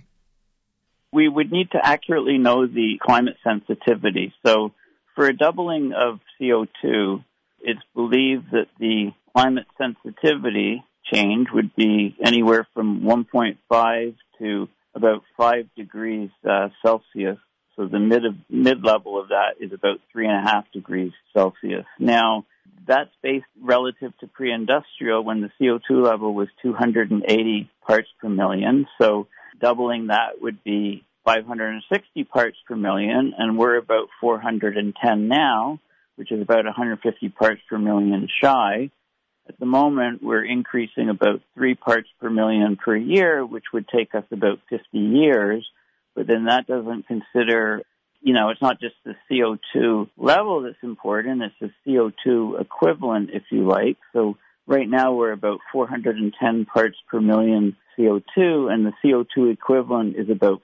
E: We would need to accurately know the climate sensitivity. So for a doubling of CO2, it's believed that the climate sensitivity change would be anywhere from 1.5 to about 5 degrees Celsius. So the mid-level of that is about 3.5 degrees Celsius. Now, that's based relative to pre-industrial when the CO2 level was 280 parts per million. So doubling that would be 560 parts per million, and we're about 410 now, which is about 150 parts per million shy. At the moment, we're increasing about 3 parts per million per year, which would take us about 50 years. But then that doesn't consider, it's not just the CO2 level that's important, it's the CO2 equivalent, if you like. So right now we're about 410 parts per million CO2, and the CO2 equivalent is about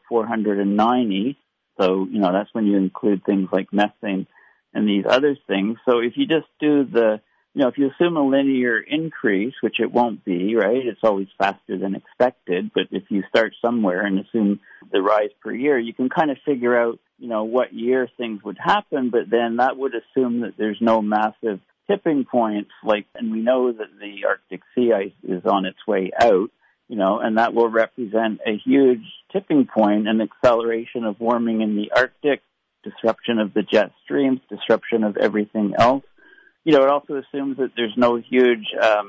E: 490. So, that's when you include things like methane and these other things. So if you just do if you assume a linear increase, which it won't be, right? It's always faster than expected. But if you start somewhere and assume the rise per year, you can kind of figure out, what year things would happen. But then that would assume that there's no massive tipping points, and we know that the Arctic sea ice is on its way out, and that will represent a huge tipping point, an acceleration of warming in the Arctic, disruption of the jet streams, disruption of everything else. It also assumes that there's no huge,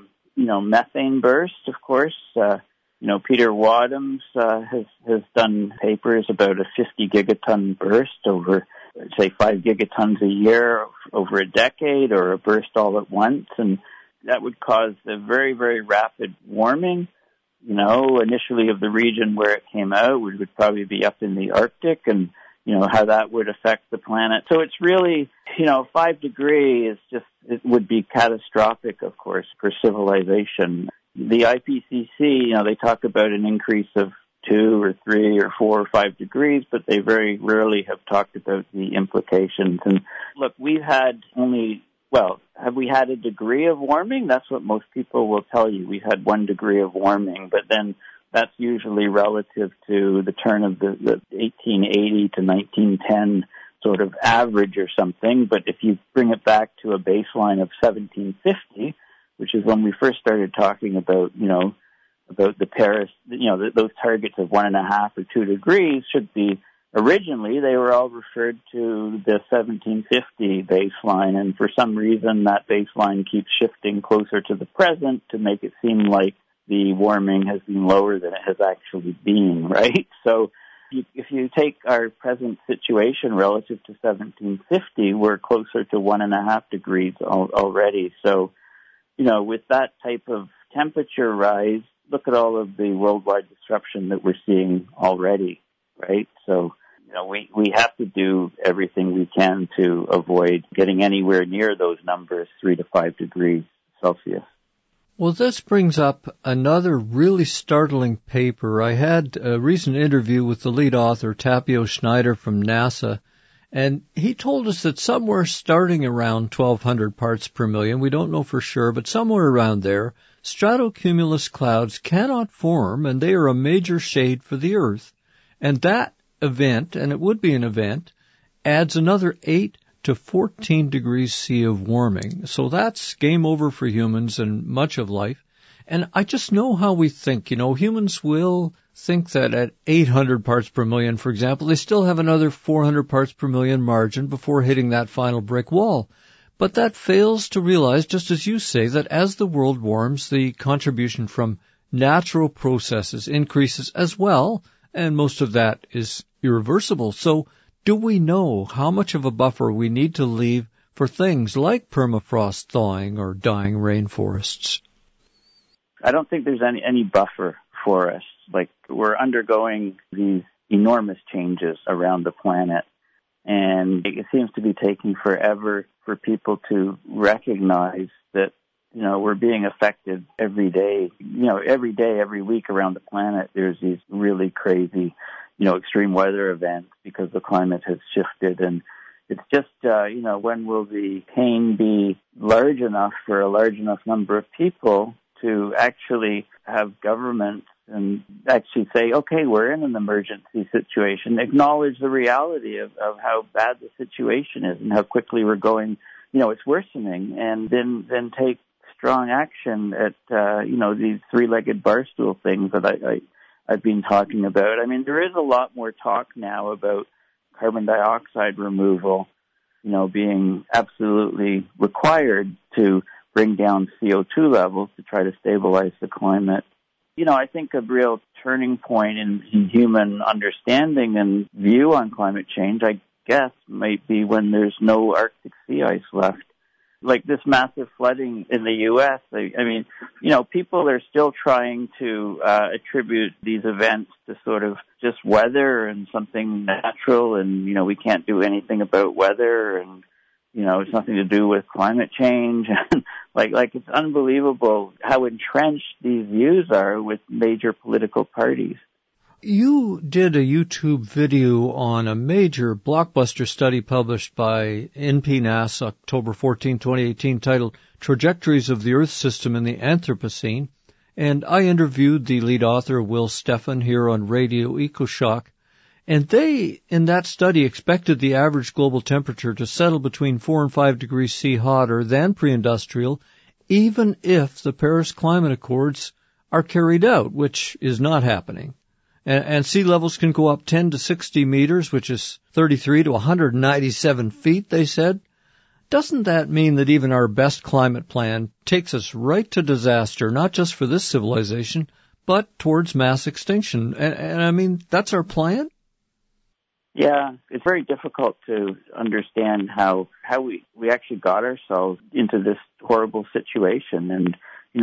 E: methane burst, of course. Peter Wadhams has done papers about a 50 gigaton burst over, say, 5 gigatons a year over a decade, or a burst all at once. And that would cause a very, very rapid warming, initially of the region where it came out, which would probably be up in the Arctic, and how that would affect the planet. So it's really, 5 degrees it would be catastrophic, of course, for civilization. The IPCC, they talk about an increase of 2 or 3 or 4 or 5 degrees, but they very rarely have talked about the implications. And look, have we had a degree of warming? That's what most people will tell you. We've had 1 degree of warming, but then that's usually relative to the turn of the 1880 to 1910 sort of average or something. But if you bring it back to a baseline of 1750, which is when we first started talking about, about the Paris, those targets of 1.5 or 2 degrees should be, originally they were all referred to the 1750 baseline. And for some reason that baseline keeps shifting closer to the present to make it seem like the warming has been lower than it has actually been, right? So if you take our present situation relative to 1750, we're closer to 1.5 degrees already. So, with that type of temperature rise, look at all of the worldwide disruption that we're seeing already, right? So, we have to do everything we can to avoid getting anywhere near those numbers, 3 to 5 degrees Celsius.
B: Well, this brings up another really startling paper. I had a recent interview with the lead author, Tapio Schneider from NASA, and he told us that somewhere starting around 1,200 parts per million, we don't know for sure, but somewhere around there, stratocumulus clouds cannot form, and they are a major shade for the Earth. And that event, and it would be an event, adds another 8 to 14 degrees C of warming. So that's game over for humans and much of life. And I just know how we think. Humans will think that at 800 parts per million, for example, they still have another 400 parts per million margin before hitting that final brick wall. But that fails to realize, just as you say, that as the world warms, the contribution from natural processes increases as well, and most of that is irreversible. So do we know how much of a buffer we need to leave for things like permafrost thawing or dying rainforests?
E: I don't think there's any buffer for us. Like, we're undergoing these enormous changes around the planet, and it seems to be taking forever for people to recognize that, we're being affected every day. Every week around the planet, there's these really crazy, extreme weather events because the climate has shifted. And it's just, when will the pain be large enough for a large enough number of people to actually have governments and actually say, okay, we're in an emergency situation, acknowledge the reality of how bad the situation is and how quickly we're going, it's worsening, and then take strong action at, these three-legged bar stool things that I've been talking about. I mean, there is a lot more talk now about carbon dioxide removal, being absolutely required to bring down CO2 levels to try to stabilize the climate. I think a real turning point in human understanding and view on climate change, I guess, might be when there's no Arctic sea ice left. Like this massive flooding in the U.S., people are still trying to attribute these events to sort of just weather and something natural, and, we can't do anything about weather, and, it's nothing to do with climate change. like it's unbelievable how entrenched these views are with major political parties.
B: You did a YouTube video on a major blockbuster study published by NPNAS October 14, 2018, titled Trajectories of the Earth System in the Anthropocene, and I interviewed the lead author, Will Stephan, here on Radio EcoShock, and they, in that study, expected the average global temperature to settle between 4 and 5 degrees C hotter than pre-industrial, even if the Paris Climate Accords are carried out, which is not happening. And sea levels can go up 10 to 60 meters, which is 33 to 197 feet, they said. Doesn't that mean that even our best climate plan takes us right to disaster, not just for this civilization, but towards mass extinction? And that's our plan?
E: Yeah, it's very difficult to understand how we actually got ourselves into this horrible situation. And,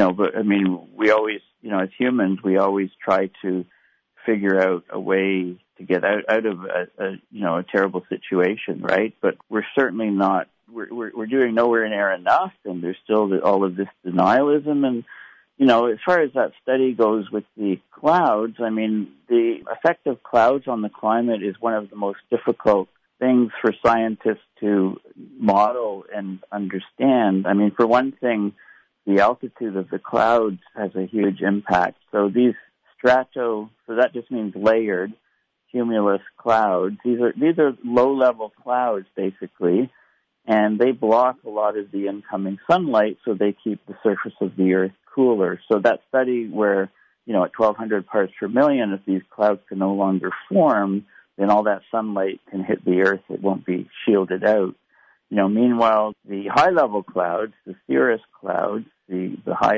E: we always, as humans, we always try to figure out a way to get out of a terrible situation, right? But we're certainly not, we're doing nowhere near enough, and there's still all of this denialism. And, as far as that study goes with the clouds, the effect of clouds on the climate is one of the most difficult things for scientists to model and understand. For one thing, the altitude of the clouds has a huge impact. So these so that just means layered cumulus clouds. These are low-level clouds, basically, and they block a lot of the incoming sunlight, so they keep the surface of the Earth cooler. So that study where, at 1,200 parts per million, if these clouds can no longer form, then all that sunlight can hit the Earth. It won't be shielded out. Meanwhile, the high-level clouds, the cirrus clouds, the highest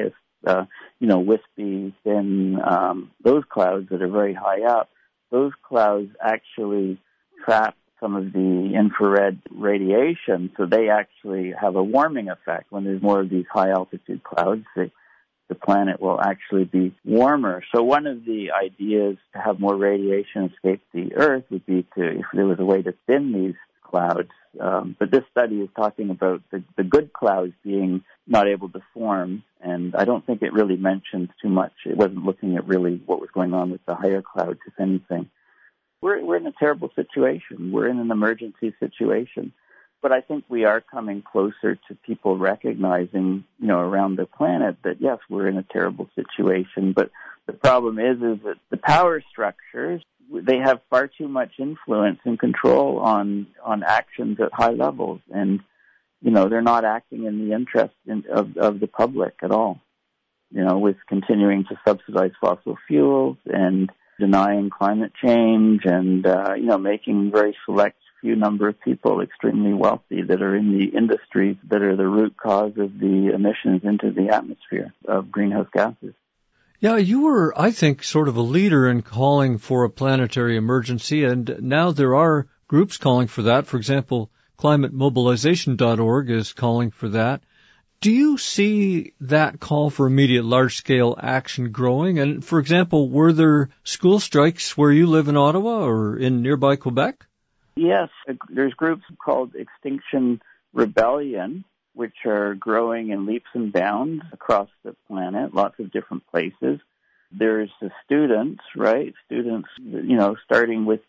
E: wispy, thin, those clouds that are very high up, those clouds actually trap some of the infrared radiation, so they actually have a warming effect. When there's more of these high-altitude clouds, the planet will actually be warmer. So one of the ideas to have more radiation escape the Earth would be if there was a way to thin these clouds. But this study is talking about the good clouds being not able to form, and I don't think it really mentions too much. It wasn't looking at really what was going on with the higher clouds, if anything. We're in a terrible situation. We're in an emergency situation. But I think we are coming closer to people recognizing, around the planet that, yes, we're in a terrible situation. But the problem is that the power structures, they have far too much influence and control on actions at high levels. And, they're not acting in the interest of the public at all, with continuing to subsidize fossil fuels and denying climate change and, making very select few number of people extremely wealthy that are in the industries that are the root cause of the emissions into the atmosphere of greenhouse gases.
B: Yeah, you were, I think, sort of a leader in calling for a planetary emergency, and now there are groups calling for that. For example, climatemobilization.org is calling for that. Do you see that call for immediate large-scale action growing? And, for example, were there school strikes where you live in Ottawa or in nearby Quebec?
E: Yes, there's groups called Extinction Rebellion, which are growing in leaps and bounds across the planet, lots of different places. There's the students, right? Students, starting with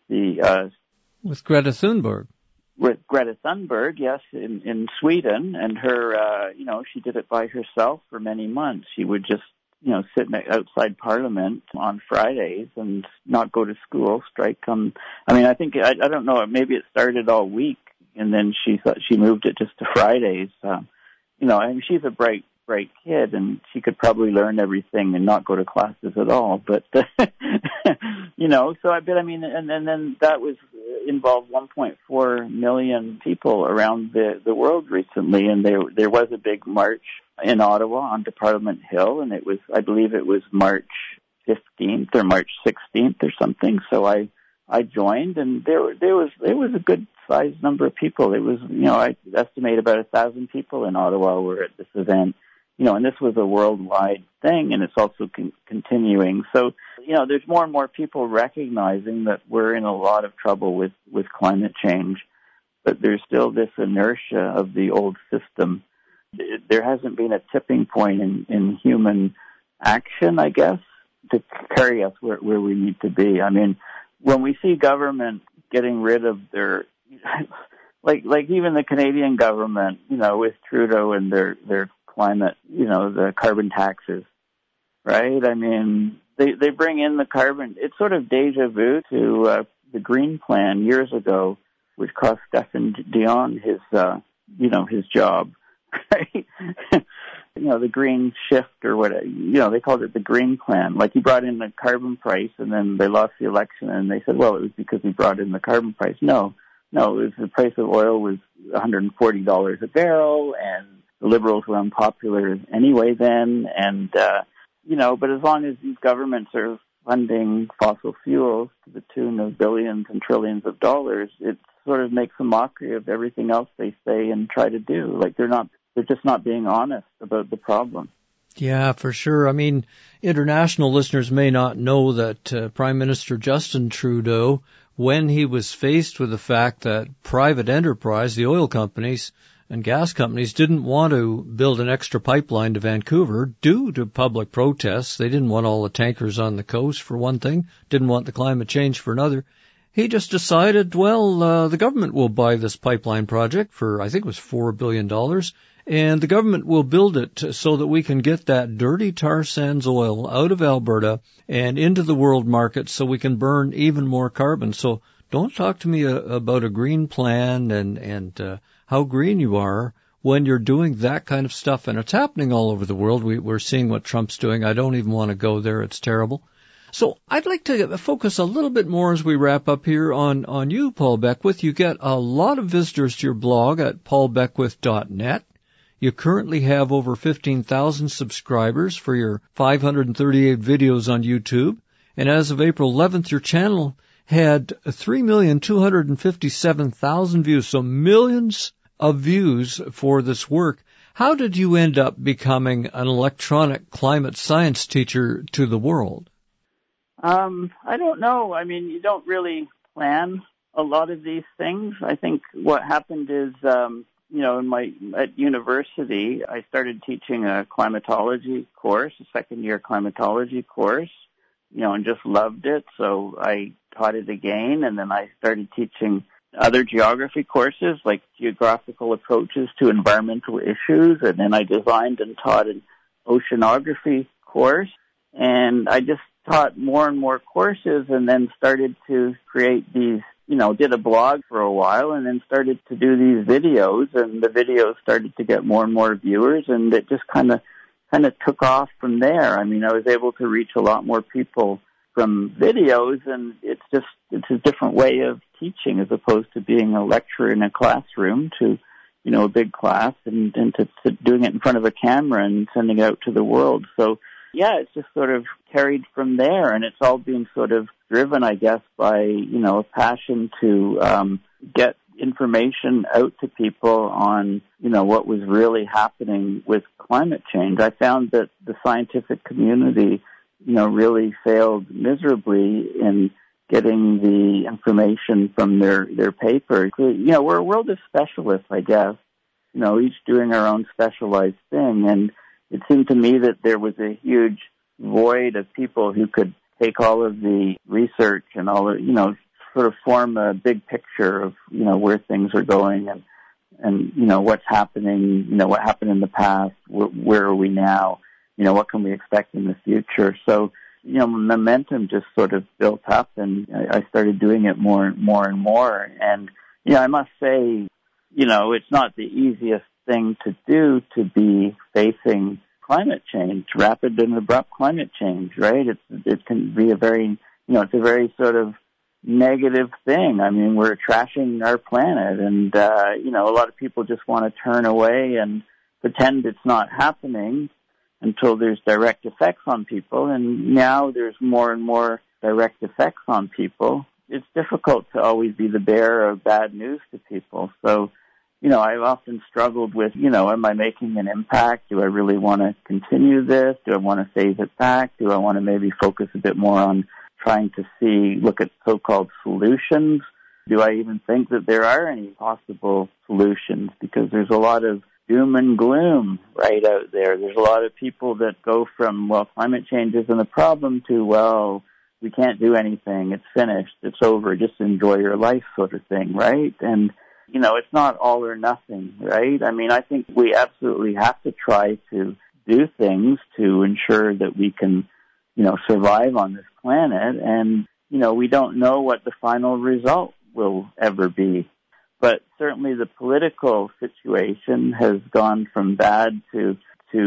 B: with Greta Thunberg.
E: With Greta Thunberg, yes, in Sweden, and her, she did it by herself for many months. She would just, sit outside Parliament on Fridays and not go to school, strike come. I think, I don't know, maybe it started all week, and then she moved it just to Fridays. She's a bright kid, and she could probably learn everything and not go to classes at all. But, and then that was involved 1.4 million people around the world recently, and there was a big march in Ottawa onto Parliament Hill, and I believe it was March 15th or March 16th or something. So I joined, and there was a good sized number of people. It was, I estimate about 1,000 people in Ottawa were at this event. And this was a worldwide thing, and it's also continuing. So, there's more and more people recognizing that we're in a lot of trouble with climate change, but there's still this inertia of the old system. There hasn't been a tipping point in human action, I guess, to carry us where we need to be. When we see government getting rid of their, like even the Canadian government, with Trudeau and their climate, the carbon taxes, right? They bring in the carbon. It's sort of deja vu to the Green Plan years ago, which cost Stephen Dion his job, right? The green shift or whatever, they called it the Green Plan. Like he brought in the carbon price and then they lost the election and they said, well, it was because he brought in the carbon price. No, it was the price of oil was $140 a barrel, and the Liberals were unpopular anyway then, and, but as long as these governments are funding fossil fuels to the tune of billions and trillions of dollars, it sort of makes a mockery of everything else they say and try to do. Like they're just not being honest about the problem.
B: Yeah, for sure. International listeners may not know that Prime Minister Justin Trudeau, when he was faced with the fact that private enterprise, the oil companies and gas companies, didn't want to build an extra pipeline to Vancouver due to public protests. They didn't want all the tankers on the coast, for one thing, didn't want the climate change for another. He just decided, the government will buy this pipeline project for, I think it was $4 billion, and the government will build it so that we can get that dirty tar sands oil out of Alberta and into the world market so we can burn even more carbon. So don't talk to me about a green plan and how green you are when you're doing that kind of stuff. And it's happening all over the world. We're seeing what Trump's doing. I don't even want to go there. It's terrible. So I'd like to focus a little bit more as we wrap up here on you, Paul Beckwith. You get a lot of visitors to your blog at paulbeckwith.net. You currently have over 15,000 subscribers for your 538 videos on YouTube. And as of April 11th, your channel had 3,257,000 views, so millions of views for this work. How did you end up becoming an electronic climate science teacher to the world?
E: I don't know. I mean, you don't really plan a lot of these things. I think what happened is, at university, I started teaching a climatology course, a second-year climatology course, and just loved it. So I taught it again, and then I started teaching other geography courses, like geographical approaches to environmental issues, and then I designed and taught an oceanography course, and I just taught more and more courses, and then started to create these, did a blog for a while, and then started to do these videos, and the videos started to get more and more viewers, and it just kind of took off from there. I mean, I was able to reach a lot more people from videos, and it's a different way of teaching as opposed to being a lecturer in a classroom to, a big class and to doing it in front of a camera and sending it out to the world. So, yeah, it's just sort of carried from there, and it's all being sort of driven, I guess, by, a passion to get information out to people on, what was really happening with climate change. I found that the scientific community, really failed miserably in getting the information from their papers. We're a world of specialists, I guess, each doing our own specialized thing, and it seemed to me that there was a huge void of people who could take all of the research and all of, sort of form a big picture of, where things are going and what's happening, what happened in the past, where are we now, what can we expect in the future. So, momentum just sort of built up, and I started doing it more and more. And, I must say, it's not the easiest thing to do to be facing climate change, rapid and abrupt climate change, right? It can be a very, it's a very sort of negative thing. I mean, we're trashing our planet, and, a lot of people just want to turn away and pretend it's not happening until there's direct effects on people, and now there's more and more direct effects on people. It's difficult to always be the bearer of bad news to people. So, I've often struggled with, am I making an impact? Do I really want to continue this? Do I want to phase it back? Do I want to maybe focus a bit more on trying to look at so-called solutions? Do I even think that there are any possible solutions? Because there's a lot of doom and gloom right out there. There's a lot of people that go from, climate change isn't a problem to, we can't do anything. It's finished. It's over. Just enjoy your life sort of thing, right? And, it's not all or nothing, right? I mean, I think we absolutely have to try to do things to ensure that we can, survive on this planet. And, we don't know what the final result will ever be. But certainly the political situation has gone from bad to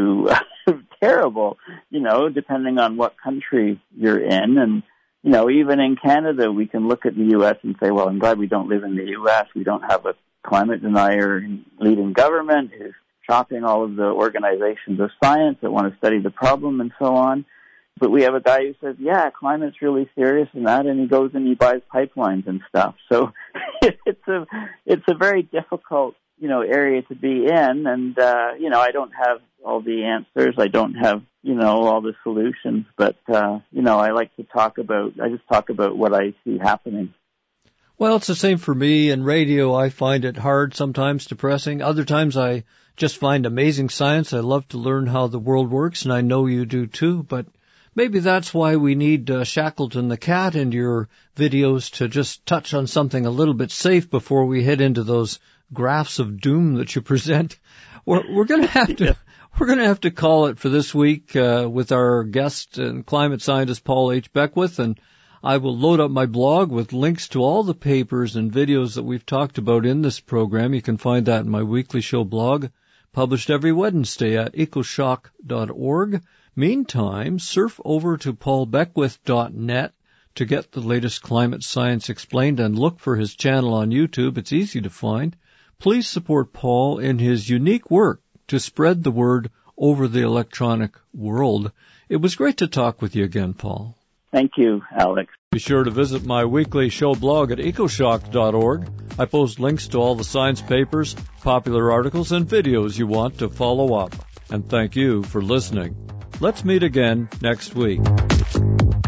E: terrible, depending on what country you're in. And, even in Canada, we can look at the U.S. and say, well, I'm glad we don't live in the U.S. We don't have a climate denier leading government who's chopping all of the organizations of science that want to study the problem and so on. But we have a guy who says, yeah, climate's really serious and that, and he goes and he buys pipelines and stuff. So it's a very difficult, area to be in. And, I don't have all the answers. I don't have, all the solutions. But, I like to talk about what I see happening.
B: Well, it's the same for me. In radio, I find it hard, sometimes depressing. Other times I just find amazing science. I love to learn how the world works, and I know you do too. But maybe that's why we need Shackleton the cat in your videos to just touch on something a little bit safe before we head into those graphs of doom that you present. We're going to have to we're going to have to call it for this week with our guest and climate scientist Paul H. Beckwith, and I will load up my blog with links to all the papers and videos that we've talked about in this program. You can find that in my weekly show blog, published every Wednesday at ecoshock.org. Meantime, surf over to paulbeckwith.net to get the latest climate science explained and look for his channel on YouTube. It's easy to find. Please support Paul in his unique work to spread the word over the electronic world. It was great to talk with you again, Paul.
E: Thank you, Alex.
B: Be sure to visit my weekly show blog at ecoshock.org. I post links to all the science papers, popular articles, and videos you want to follow up. And thank you for listening. Let's meet again next week.